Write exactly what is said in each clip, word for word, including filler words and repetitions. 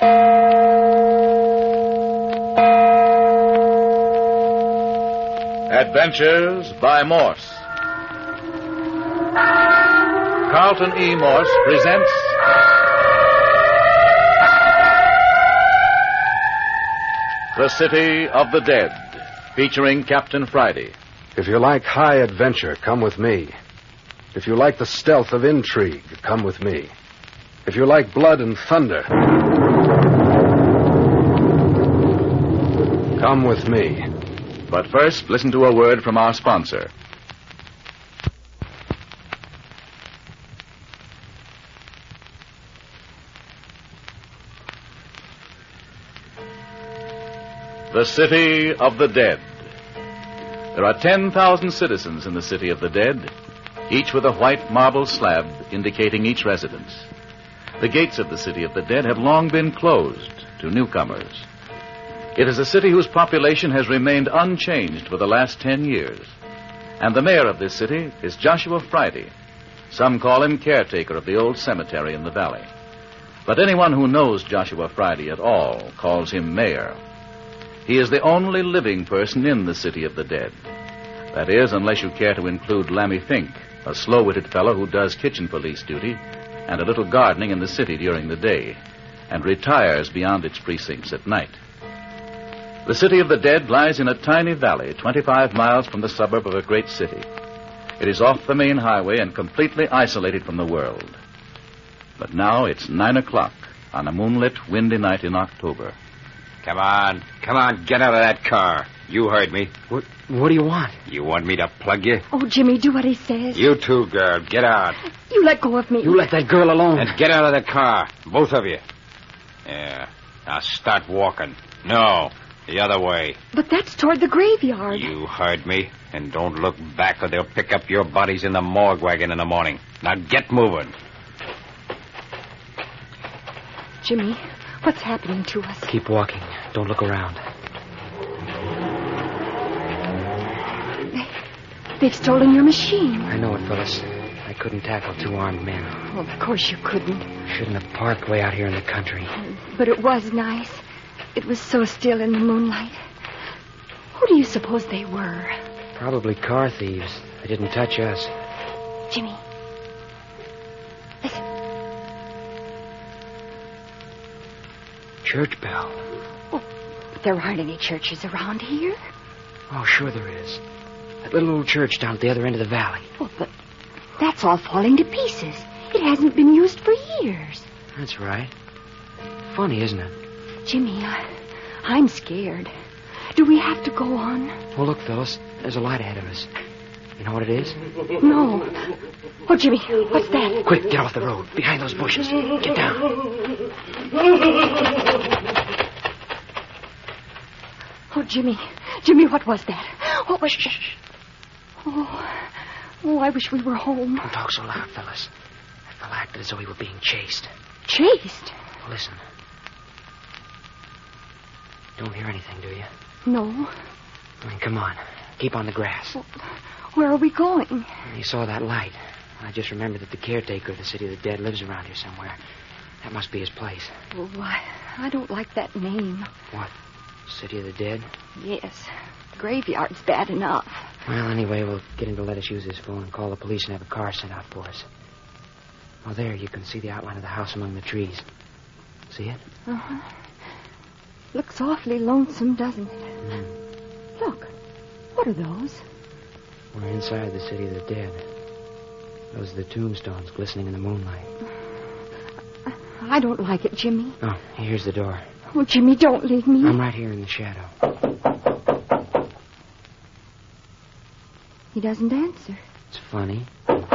Adventures by Morse. Carlton E. Morse presents The City of the Dead, featuring Captain Friday. If you like high adventure, come with me. If you like the stealth of intrigue, come with me. If you like blood and thunder, come with me. But first, listen to a word from our sponsor. The City of the Dead. There are ten thousand citizens in the City of the Dead, each with a white marble slab indicating each residence. The gates of the City of the Dead have long been closed to newcomers. It is a city whose population has remained unchanged for the last ten years. And the mayor of this city is Joshua Friday. Some call him caretaker of the old cemetery in the valley. But anyone who knows Joshua Friday at all calls him mayor. He is the only living person in the City of the Dead. That is, unless you care to include Lammy Fink, a slow-witted fellow who does kitchen police duty and a little gardening in the city during the day, and retires beyond its precincts at night. The City of the Dead lies in a tiny valley twenty-five miles from the suburb of a great city. It is off the main highway and completely isolated from the world. But now it's nine o'clock on a moonlit, windy night in October. Come on. Come on, get out of that car. You heard me. What, what do you want? You want me to plug you? Oh, Jimmy, do what he says. You too, girl. Get out. You let go of me. You let that girl alone. And get out of the car. Both of you. Yeah. Now start walking. No, the other way. But that's toward the graveyard. You heard me. And don't look back or they'll pick up your bodies in the morgue wagon in the morning. Now get moving. Jimmy, what's happening to us? Keep walking. Don't look around. They, they've stolen your machine. I know it, Phyllis. I couldn't tackle two armed men. Well, of course you couldn't. Shouldn't have parked way out here in the country. But it was nice. It was so still in the moonlight. Who do you suppose they were? Probably car thieves. They didn't touch us. Jimmy. Listen. Church bell. Oh, but there aren't any churches around here. Oh, sure there is. That little old church down at the other end of the valley. Oh, but that's all falling to pieces. It hasn't been used for years. That's right. Funny, isn't it? Jimmy, I, I'm scared. Do we have to go on? Oh, look, Phyllis. There's a light ahead of us. You know what it is? No. Oh, Jimmy, what's that? Quick, get off the road. Behind those bushes. Get down. Oh, Jimmy. Jimmy, what was that? What was... Shh. Oh, oh, I wish we were home. Don't talk so loud, Phyllis. That fellow acted as though he were being chased. Chased? Listen. Don't hear anything, do you? No. I mean, come on. Keep on the grass. Well, where are we going? You saw that light. I just remembered that the caretaker of the City of the Dead lives around here somewhere. That must be his place. Oh, I, I don't like that name. What? City of the Dead? Yes. The graveyard's bad enough. Well, anyway, we'll get him to let us use his phone and call the police and have a car sent out for us. Oh, there, you can see the outline of the house among the trees. See it? Uh-huh. Looks awfully lonesome, doesn't it? Mm. Look. What are those? We're inside the City of the Dead. Those are the tombstones glistening in the moonlight. I don't like it, Jimmy. Oh, here's the door. Oh, Jimmy, don't leave me. I'm right here in the shadow. He doesn't answer. It's funny.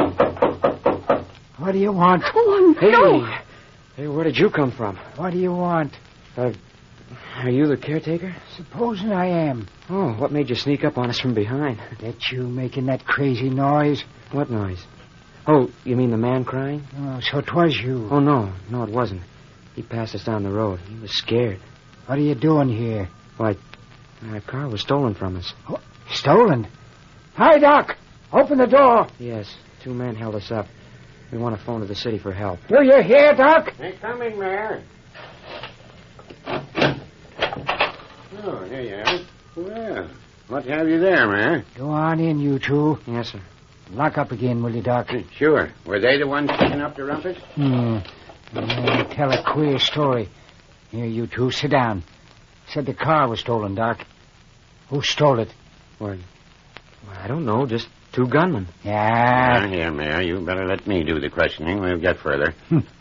What do you want? Oh, hey, no. Hey, where did you come from? What do you want? Uh, are you the caretaker? Supposing I am. Oh, what made you sneak up on us from behind? That you making that crazy noise? What noise? Oh, you mean the man crying? Oh, so 'twas you. Oh, no. No, it wasn't. He passed us down the road. He was scared. What are you doing here? Why, our car was stolen from us. Oh, stolen? Hi, Doc. Open the door. Yes, two men held us up. We want to phone to the city for help. Do you hear, Doc? They're coming, Mayor. Oh, here you are. Well, what have you there, man? Go on in, you two. Yes, sir. Lock up again, will you, Doc? Sure. Were they the ones picking up the rumpus? Hmm. Yeah, tell a queer story. Here, you two, sit down. Said the car was stolen, Doc. Who stole it? Well, I don't know. Just two gunmen. Yeah. Ah, here, Mayor. You better let me do the questioning. We'll get further.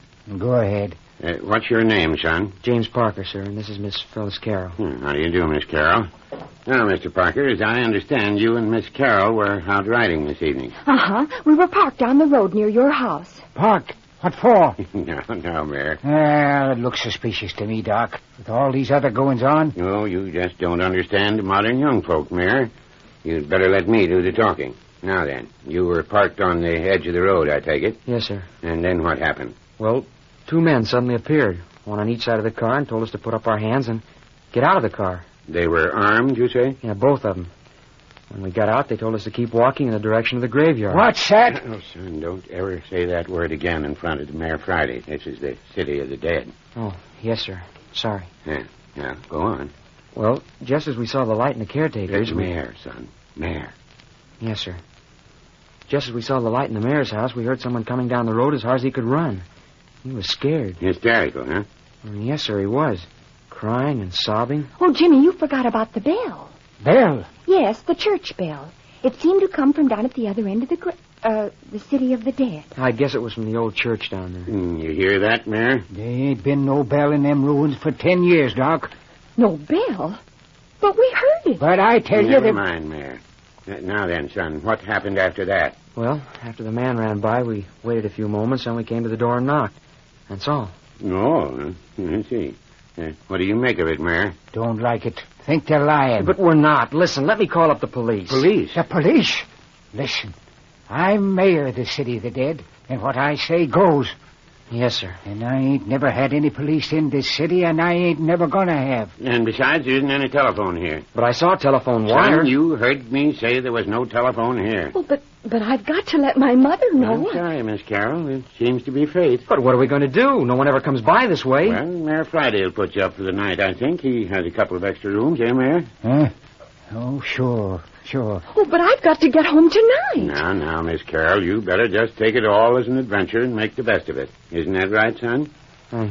Go ahead. Uh, what's your name, son? James Parker, sir, and this is Miss Phyllis Carroll. Hmm, how do you do, Miss Carroll? Now, Mister Parker, as I understand, you and Miss Carroll were out riding this evening. Uh-huh. We were parked down the road near your house. Parked? What for? no, no, Mayor. Well, it looks suspicious to me, Doc. With all these other goings-on. No, you just don't understand the modern young folk, Mayor. You'd better let me do the talking. Now then, you were parked on the edge of the road, I take it. Yes, sir. And then what happened? Well, two men suddenly appeared, one on each side of the car, and told us to put up our hands and get out of the car. They were armed, you say? Yeah, both of them. When we got out, they told us to keep walking in the direction of the graveyard. What's that? Oh, son, don't ever say that word again in front of the Mayor Friday. This is the city of the dead. Oh, yes, sir. Sorry. Yeah, now, go on. Well, just as we saw the light in the caretaker's... It's Mayor, son. Mayor. Yes, sir. Just as we saw the light in the mayor's house, we heard someone coming down the road as hard as he could run. He was scared. Hysterical, huh? Mm, yes, sir, he was. Crying and sobbing. Oh, Jimmy, you forgot about the bell. Bell? Yes, the church bell. It seemed to come from down at the other end of the gra- uh, the city of the dead. I guess it was from the old church down there. Hmm, you hear that, Mayor? There ain't been no bell in them ruins for ten years, Doc. No bell? But we heard it. But I tell you Never that... mind, Mayor. Uh, Now then, son, what happened after that? Well, after the man ran by, we waited a few moments, and we came to the door and knocked. That's all. Oh, I see. Uh, what do you make of it, Mayor? Don't like it. Think they're lying. But we're not. Listen, let me call up the police. Police? The police? Listen, I'm mayor of the city of the dead, and what I say goes. Yes, sir. And I ain't never had any police in this city, and I ain't never gonna have. And besides, there isn't any telephone here. But I saw a telephone wire. Son, you heard me say there was no telephone here. Oh, but but I've got to let my mother know. I'm sorry, Miss Carroll. It seems to be fate. But what are we going to do? No one ever comes by this way. Well, Mayor Friday will put you up for the night, I think. He has a couple of extra rooms, eh, Mayor? Huh? Oh, sure, sure. Oh, but I've got to get home tonight. Now, now, Miss Carroll, you better just take it all as an adventure and make the best of it. Isn't that right, son? Uh,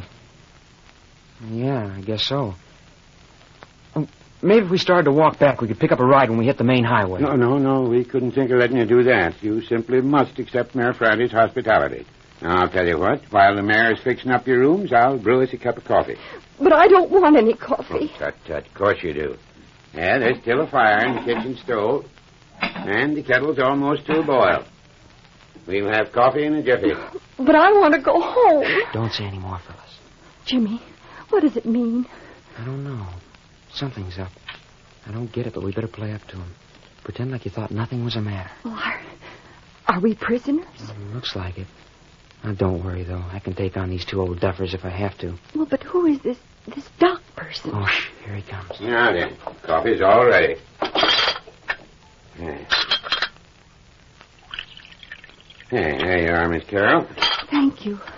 yeah, I guess so. Um, maybe if we started to walk back, we could pick up a ride when we hit the main highway. No, no, no. We couldn't think of letting you do that. You simply must accept Mayor Friday's hospitality. Now, I'll tell you what. While the mayor's fixing up your rooms, I'll brew us a cup of coffee. But I don't want any Oh, coffee. tut, tut. Of course you do. Yeah, there's still a fire in the kitchen stove. And the kettle's almost to a boil. We'll have coffee in a jiffy. But I want to go home. Don't say any more, Phyllis. Jimmy, what does it mean? I don't know. Something's up. I don't get it, but we better play up to him. Pretend like you thought nothing was the matter. Well, are, are we prisoners? Mm, looks like it. Now, don't worry, though. I can take on these two old duffers if I have to. Well, but who is this this doc person? Oh, shh, here he comes. Now then, coffee's all ready. Yeah. Yeah, there you are, Miss Carroll. Thank you.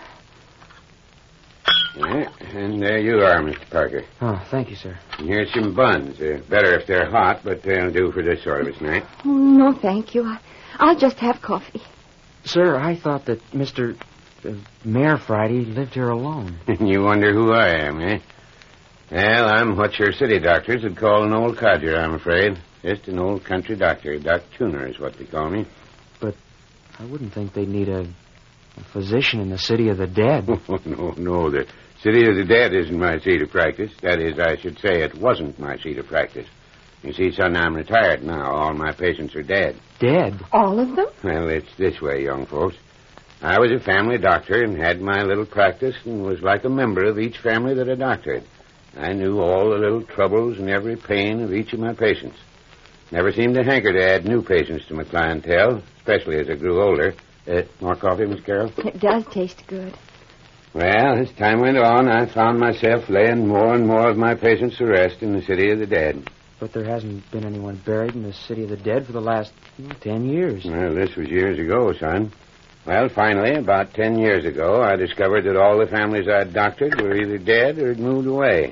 Yeah, and there you are, Mister Parker. Oh, thank you, sir. And here's some buns. They're better if they're hot, but they'll do for this sort of a snack. Oh, no, thank you. I, I'll just have coffee. Sir, I thought that Mister Uh, Mayor Friday lived here alone. You wonder who I am, eh? Well, I'm what your city doctors would call an old codger, I'm afraid. Just an old country doctor. Doc Tuner is what they call me. But I wouldn't think they'd need a, a physician in the city of the dead. Oh, no, no. The city of the dead isn't my seat of practice. That is, I should say it wasn't my seat of practice. You see, son, I'm retired now. All my patients are dead. Dead? All of them? Well, it's this way, young folks. I was a family doctor and had my little practice and was like a member of each family that I doctored. I knew all the little troubles and every pain of each of my patients. Never seemed to hanker to add new patients to my clientele, especially as I grew older. Uh, more coffee, Miss Carroll? It does taste good. Well, as time went on, I found myself laying more and more of my patients to rest in the city of the dead. But there hasn't been anyone buried in the city of the dead for the last you know, ten years. Well, this was years ago, son. Well, finally, about ten years ago, I discovered that all the families I'd doctored were either dead or had moved away.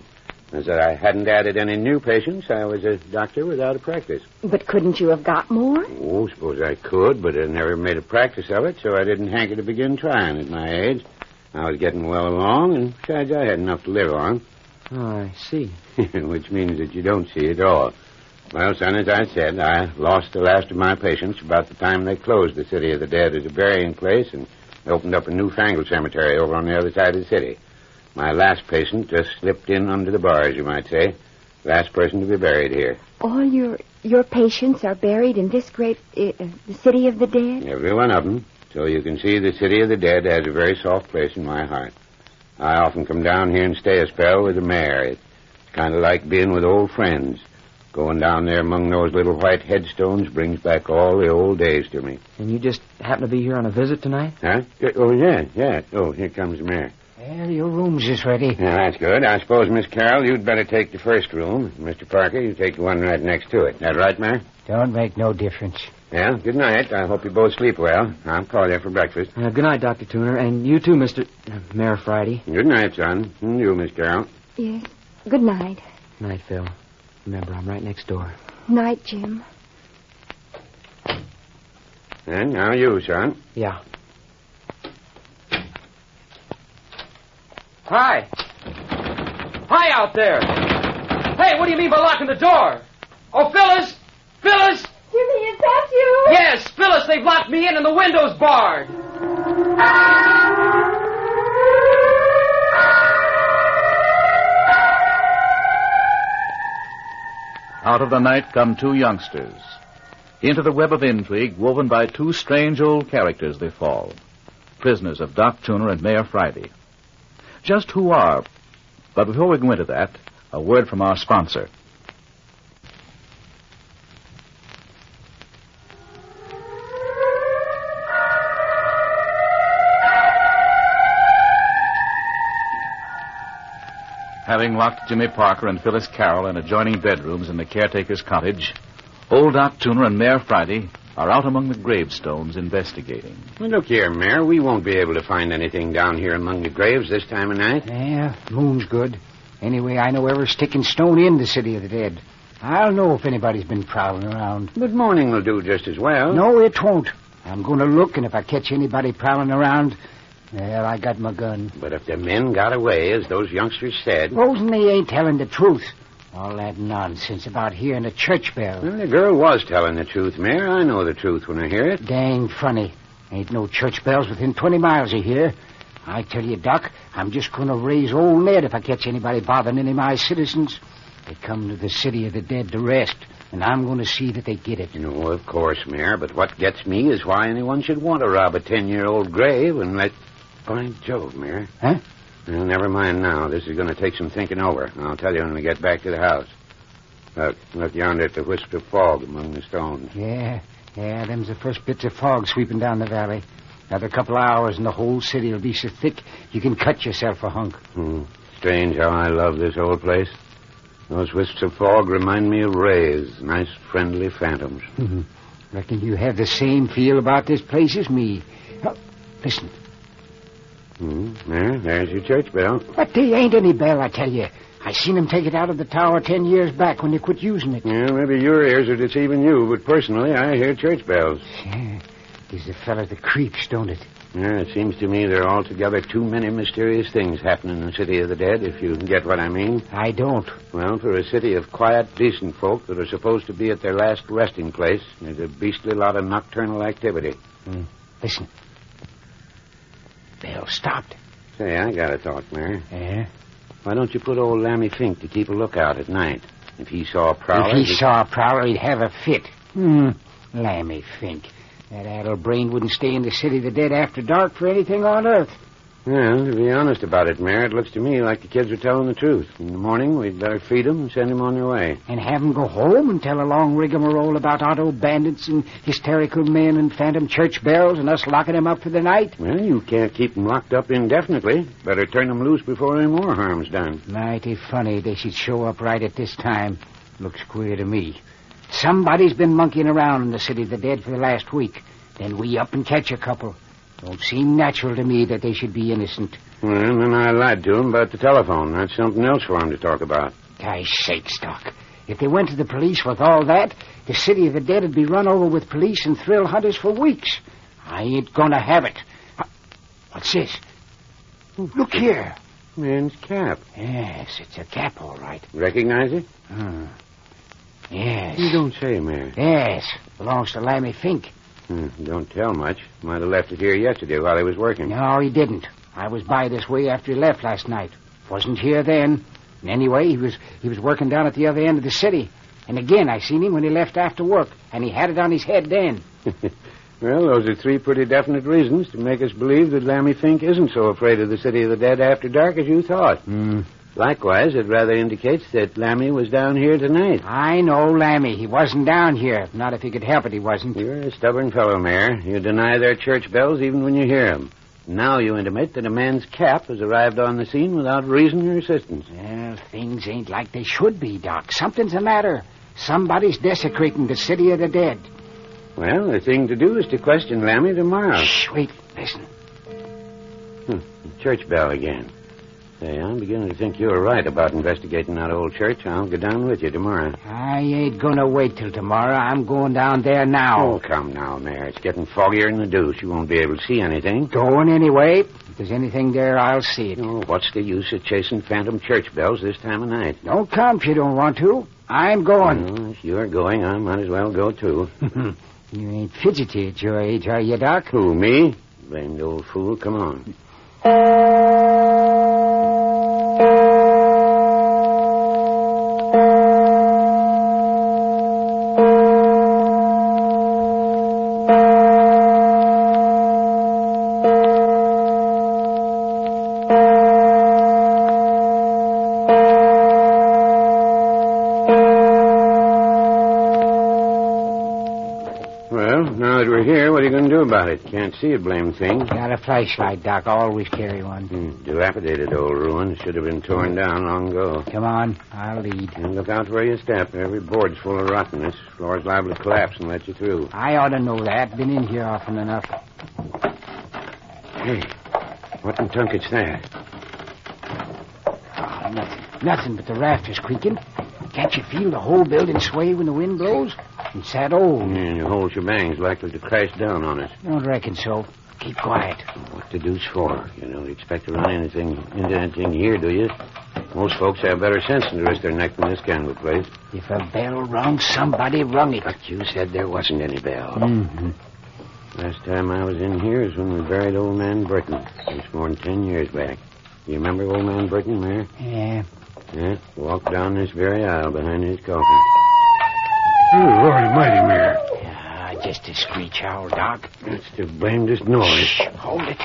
As I hadn't added any new patients, I was a doctor without a practice. But couldn't you have got more? Oh, suppose I could, but I never made a practice of it, so I didn't hanker to begin trying at my age. I was getting well along, and besides, I had enough to live on. Oh, I see. Which means that you don't see at all. Well, son, as I said, I lost the last of my patients about the time they closed the City of the Dead as a burying place and opened up a newfangled cemetery over on the other side of the city. My last patient just slipped in under the bars, you might say. Last person to be buried here. All your your patients are buried in this great, uh, the City of the Dead? Every one of them. So you can see the City of the Dead has a very soft place in my heart. I often come down here and stay a spell with the mayor. It's kind of like being with old friends. Going down there among those little white headstones brings back all the old days to me. And you just happen to be here on a visit tonight? Huh? Oh, yeah, yeah. Oh, here comes the mayor. Well, your room's is ready. Yeah, that's good. I suppose, Miss Carroll, you'd better take the first room. Mister Parker, you take the one right next to it. That right, Mayor? Don't make no difference. Yeah, good night. I hope you both sleep well. I'll call you for breakfast. Uh, good night, Doctor Tuner. And you too, Mister Uh, Mayor Friday. Good night, son. And you, Miss Carroll. Yes. Good night. Night, Phil. Remember, I'm right next door. Night, Jim. And now you, son. Yeah. Hi. Hi out there. Hey, what do you mean by locking the door? Oh, Phyllis! Phyllis! Jimmy, is that you? Yes, Phyllis, they've locked me in and the window's barred. Out of the night come two youngsters. Into the web of intrigue woven by two strange old characters they fall. Prisoners of Doc Tuner and Mayor Friday. Just who are? But before we go into that, a word from our sponsor. Having locked Jimmy Parker and Phyllis Carroll in adjoining bedrooms in the caretaker's cottage, old Doc Tuner and Mayor Friday are out among the gravestones investigating. Well, look here, Mayor. We won't be able to find anything down here among the graves this time of night. Yeah, moon's good. Anyway, I know every stick and stone in the City of the Dead. I'll know if anybody's been prowling around. But morning will do just as well. No, it won't. I'm going to look, and if I catch anybody prowling around, well, I got my gun. But if the men got away, as those youngsters said... Supposing they ain't telling the truth. All that nonsense about hearing a church bell. Well, the girl was telling the truth, Mayor. I know the truth when I hear it. Dang funny. Ain't no church bells within twenty miles of here. I tell you, Doc, I'm just going to raise old Ned if I catch anybody bothering any of my citizens. They come to the City of the Dead to rest, and I'm going to see that they get it. No, of course, Mayor, but what gets me is why anyone should want to rob a ten-year-old grave and let... By Jove, Mayor. Huh? Well, never mind now. This is going to take some thinking over. I'll tell you when we get back to the house. Look, look yonder at the wisp of fog among the stones. Yeah, yeah, them's the first bits of fog sweeping down the valley. Another couple of hours and the whole city will be so thick you can cut yourself a hunk. Hmm. Strange how I love this old place. Those wisps of fog remind me of rays, nice friendly phantoms. Reckon you have the same feel about this place as me. Oh, listen. Hmm. There, there's your church bell. But there ain't any bell, I tell you. I seen them take it out of the tower ten years back when they quit using it. Yeah, maybe your ears are deceiving you, but personally, I hear church bells. Yeah, gives the fella the creeps, don't it? Yeah, it seems to me there are altogether too many mysterious things happening in the City of the Dead, if you get what I mean. I don't. Well, for a city of quiet, decent folk that are supposed to be at their last resting place, there's a beastly lot of nocturnal activity. Mm. Listen. Bell stopped. Say, I got a thought, Mayor. Yeah? Why don't you put old Lammy Fink to keep a lookout at night? If he saw a prowler... If he he'd... saw a prowler, he'd have a fit. Hmm. Lammy Fink. That addle brain wouldn't stay in the City of the Dead after dark for anything on earth. Well, to be honest about it, Mayor, it looks to me like the kids are telling the truth. In the morning, we'd better feed them and send them on their way. And have them go home and tell a long rigmarole about auto bandits and hysterical men and phantom church bells and us locking them up for the night? Well, you can't keep them locked up indefinitely. Better turn them loose before any more harm's done. Mighty funny they should show up right at this time. Looks queer to me. Somebody's been monkeying around in the City of the Dead for the last week. Then we up and catch a couple. Don't seem natural to me that they should be innocent. Well, and then I lied to him about the telephone. That's something else for him to talk about. Guy's sakes, Doc. If they went to the police with all that, the city of the dead would be run over with police and thrill hunters for weeks. I ain't gonna have it. What's this? Look here. Man's cap. Yes, it's a cap, all right. Recognize it? Hmm. Yes. You don't say, Mayor. Yes. Belongs to Lammy Fink. Hmm, don't tell much. Might have left it here yesterday while he was working. No, he didn't. I was by this way after he left last night. Wasn't here then. And anyway, he was he was working down at the other end of the city. And again, I seen him when he left after work, and he had it on his head then. Well, those are three pretty definite reasons to make us believe that Lammy Fink isn't so afraid of the city of the dead after dark as you thought. Hmm. Likewise, it rather indicates that Lammy was down here tonight. I know Lammy. He wasn't down here. Not if he could help it, he wasn't. You're a stubborn fellow, Mayor. You deny their church bells even when you hear them. Now you intimate that a man's cap has arrived on the scene without reason or assistance. Well, things ain't like they should be, Doc. Something's the matter. Somebody's desecrating the city of the dead. Well, the thing to do is to question Lammy tomorrow. Shh, wait, listen. Hmm, the church bell again. Say, I'm beginning to think you're right about investigating that old church. I'll go down with you tomorrow. I ain't gonna wait till tomorrow. I'm going down there now. Oh, come now, Mayor. It's getting foggier than the deuce. You won't be able to see anything. Going anyway. If there's anything there, I'll see it. Oh, what's the use of chasing phantom church bells this time of night? Don't come if you don't want to. I'm going. Well, if you're going, I might as well go, too. You ain't fidgety at your age, are you, Doc? Who, me? Blamed old fool. Come on. About it. Can't see a blame thing. Got a flashlight, Doc. Always carry one. Hmm, dilapidated old ruin. Should have been torn down long ago. Come on. I'll lead. And look out where you step. Every board's full of rottenness. Floor's liable to collapse and let you through. I ought to know that. Been in here often enough. Hey, what in tunket's that? Oh, nothing. Nothing but the rafters creaking. Can't you feel the whole building sway when the wind blows? It's that old. Yeah, and the whole shebang's likely to crash down on us. Don't reckon so. Keep quiet. What the deuce for? You don't expect to run anything into anything here, do you? Most folks have better sense than to risk their neck in this kind of a place. If a bell rung, somebody rung it. But you said there wasn't any bell. Mm-hmm. Last time I was in here is when we buried old man Burton. It's more than ten years back. You remember old man Burton, Mayor? Yeah. Yeah, walked down this very aisle behind his coffin. Oh, Lord almighty, Mayor. Ah, just a screech owl, Doc. That's the blamedest noise. Shh, hold it.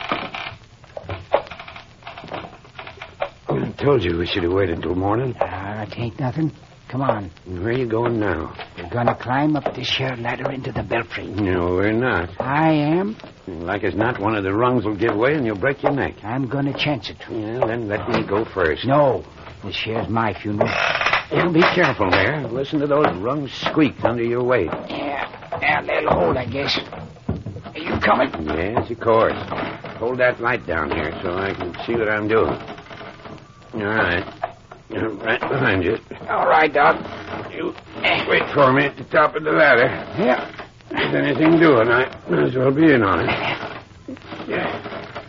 I told you we should have waited till morning. Ah, it ain't nothing. Come on. Where are you going now? We're gonna climb up this here ladder into the belfry. No, we're not. I am. Like as not, one of the rungs will give way and you'll break your neck. I'm gonna chance it. Yeah, then let me go first. No. This here's my funeral. You be careful, Mayor. Listen to those rungs squeak under your weight. Yeah. Yeah, they'll hold, I guess. Are you coming? Yes, of course. Hold that light down here so I can see what I'm doing. All right. I'm right behind you. All right, Doc. You wait for me at the top of the ladder. Yeah. If there's anything doing, I might as well be in on it. Yeah.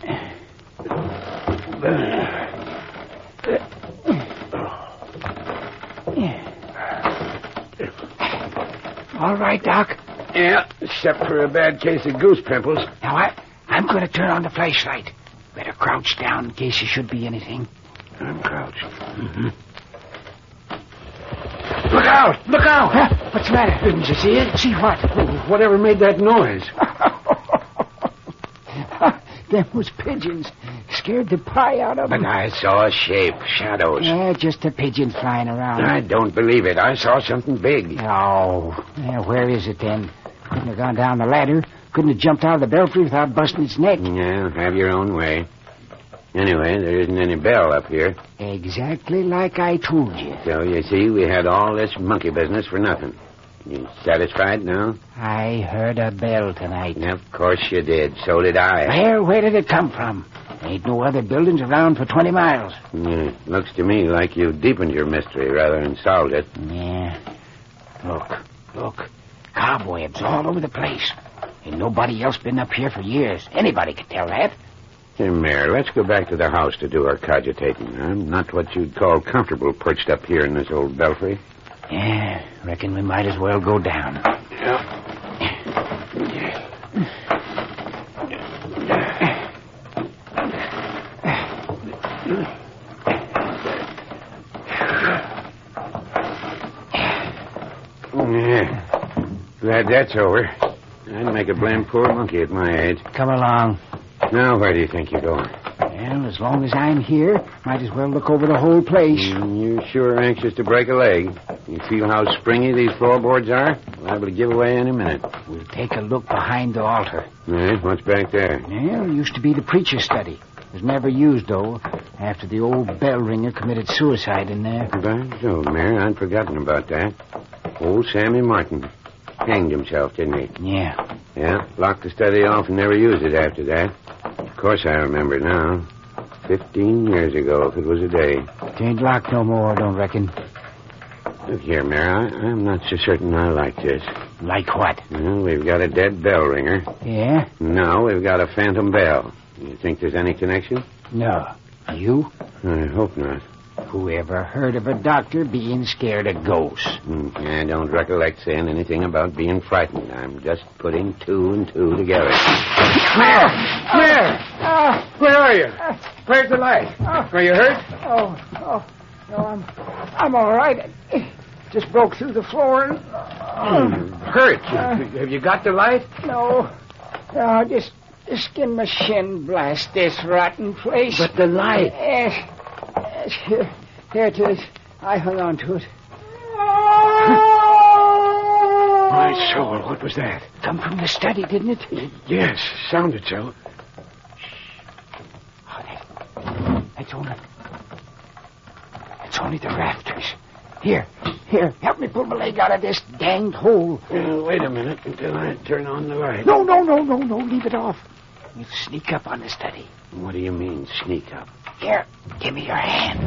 All right, Doc. Yeah, except for a bad case of goose pimples. Now, I, I'm going to turn on the flashlight. Better crouch down in case there should be anything. I'm crouched. Mm-hmm. Look out! Look out! Huh? What's the matter? Didn't you see it? See what? Whatever made that noise? Them was pigeons. Scared the pie out of them. But I saw a shape, shadows. Yeah, just a pigeon flying around. I don't believe it. I saw something big. Oh. Yeah, where is it then? Couldn't have gone down the ladder. Couldn't have jumped out of the belfry without busting its neck. Yeah, have your own way. Anyway, there isn't any bell up here. Exactly like I told you. So, you see, we had all this monkey business for nothing. You satisfied now? I heard a bell tonight. Of course you did. So did I. Where, where did it come from? Ain't no other buildings around for twenty miles. Yeah, looks to me like you deepened your mystery rather than solved it. Yeah. Look, look. Cobwebs all over the place. Ain't nobody else been up here for years. Anybody could tell that. Hey, Mayor, let's go back to the house to do our cogitating. I'm not what you'd call comfortable perched up here in this old belfry. Yeah, reckon we might as well go down. Yeah. Glad that's over. I'd make a blamed poor monkey at my age. Come along. Now, where do you think you're going? Well, as long as I'm here, might as well look over the whole place. Mm, you sure are anxious to break a leg. You feel how springy these floorboards are? Liable to give away any minute. We'll take a look behind the altar. Yeah, what's back there? Well, it used to be the preacher's study. It was never used, though, after the old bell ringer committed suicide in there. By Jove, Mayor, I'd forgotten about that. Old Sammy Martin. Hanged himself, didn't he? Yeah. Yeah, locked the study off and never used it after that. Of course I remember now. Fifteen years ago, if it was a day. It ain't locked no more, don't reckon. Look here, Mayor, I, I'm not so certain I like this. Like what? Well, we've got a dead bell ringer. Yeah? Now we've got a phantom bell. You think there's any connection? No. You? I hope not. Whoever heard of a doctor being scared of ghosts? Mm, I don't recollect saying anything about being frightened. I'm just putting two and two together. Mayor! Mayor! Uh, Where are you? Uh, Where's the light? Uh, are you hurt? Oh, oh, no, I'm, I'm all right. It just broke through the floor and... Uh, hurt? Uh, Have you got the light? No. No, just, just skin my shin blast this rotten place. But the light... Yes. Yes, here, here it is. I hung on to it. My soul, what was that? Come from the study, didn't it? Yes, sounded so. Oh, that, that's only... It's only the rafters. Here, here, help me pull my leg out of this danged hole. Uh, wait a minute until I turn on the light. No, no, no, no, no, leave it off. We'll sneak up on the study. What do you mean, sneak up? Here, give me your hand.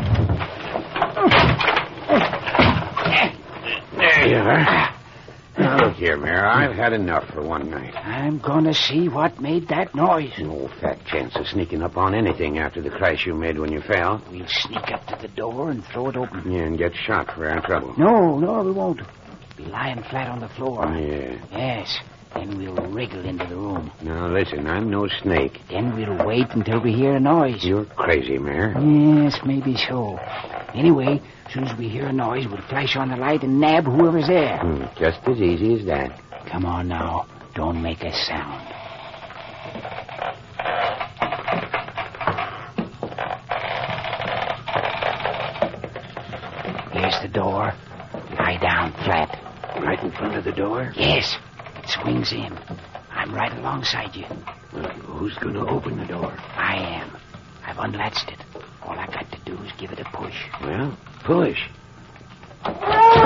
There you are. Now, look here, Mayor. I've had enough for one night. I'm going to see what made that noise. No fat chance of sneaking up on anything after the crash you made when you fell. We'll sneak up to the door and throw it open. Yeah, and get shot for our trouble. No, no, we won't. Be lying flat on the floor. Yeah. Yes. Then we'll wriggle into the room. Now, listen, I'm no snake. Then we'll wait until we hear a noise. You're crazy, Mayor. Yes, maybe so. Anyway, as soon as we hear a noise, we'll flash on the light and nab whoever's there. Hmm, just as easy as that. Come on now. Don't make a sound. Here's the door. Lie down flat. Right in front of the door? Yes. It swings in. I'm right alongside you. Well, who's going to open the door? I am. I've unlatched it. All I got to do is give it a push. Well, push. What?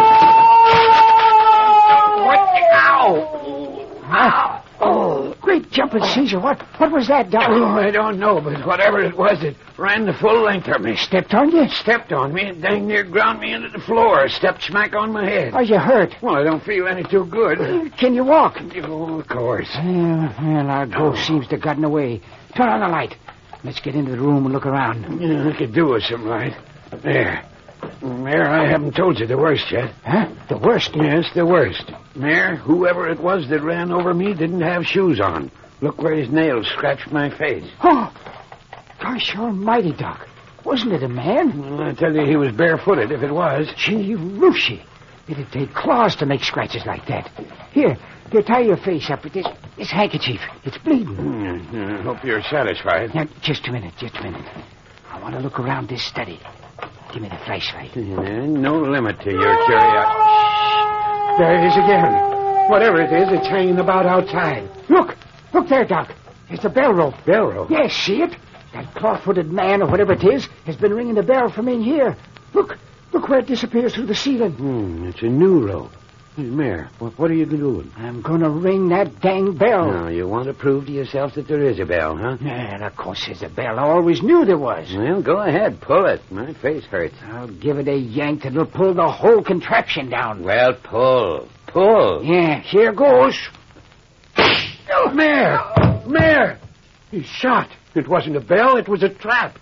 Ow! Ow! Oh, great jumping Caesar. What What was that, Doc? Oh, I don't know, but whatever it was, it ran the full length of me. Stepped on you? Stepped on me and dang near ground me into the floor. Stepped smack on my head. Are you hurt? Well, I don't feel any too good. Can you walk? Oh, of course. Well, well, our ghost seems to have gotten away. Turn on the light. Let's get into the room and look around. Yeah, I could do with some light. There. Mayor, I haven't told you the worst yet. Huh? The worst? Yes, the worst. Mayor, whoever it was that ran over me didn't have shoes on. Look where his nails scratched my face. Oh! Gosh, almighty, Doc. Wasn't it a man? Well, I tell you, he was barefooted if it was. Gee, Lucy. It'd take claws to make scratches like that. Here, here, tie your face up with this, this handkerchief. It's bleeding. Mm, I hope you're satisfied. Now, just a minute, just a minute. I want to look around this study. Give me the flashlight. Yeah, no limit to your curiosity. There it is again. Whatever it is, it's hanging about outside. Look! Look there, Doc. It's the bell rope. Bell rope? Yes, see it? That claw-footed man, or whatever it is, has been ringing the bell from in here. Look! Look where it disappears through the ceiling. Hmm, it's a new rope. Hey, Mayor, what, what are you doing? I'm going to ring that dang bell. Now, you want to prove to yourself that there is a bell, huh? And of course there's a bell. I always knew there was. Well, go ahead. Pull it. My face hurts. I'll give it a yank that'll pull the whole contraption down. Well, pull. Pull. Yeah, here goes. Oh, Mayor! Mayor! He's shot. It wasn't a bell. It was a trap.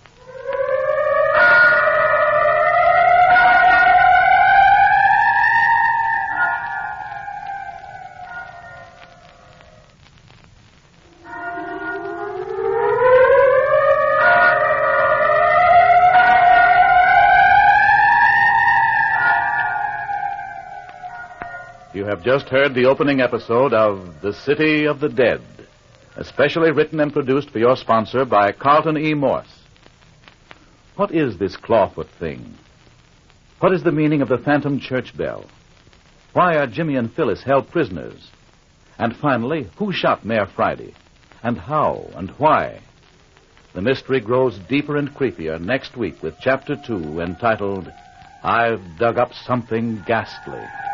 You have just heard the opening episode of The City of the Dead, especially written and produced for your sponsor by Carlton E. Morse. What is this clawfoot thing? What is the meaning of the phantom church bell? Why are Jimmy and Phyllis held prisoners? And finally, who shot Mayor Friday? And how and why? The mystery grows deeper and creepier next week with Chapter Two, entitled, I've Dug Up Something Ghastly.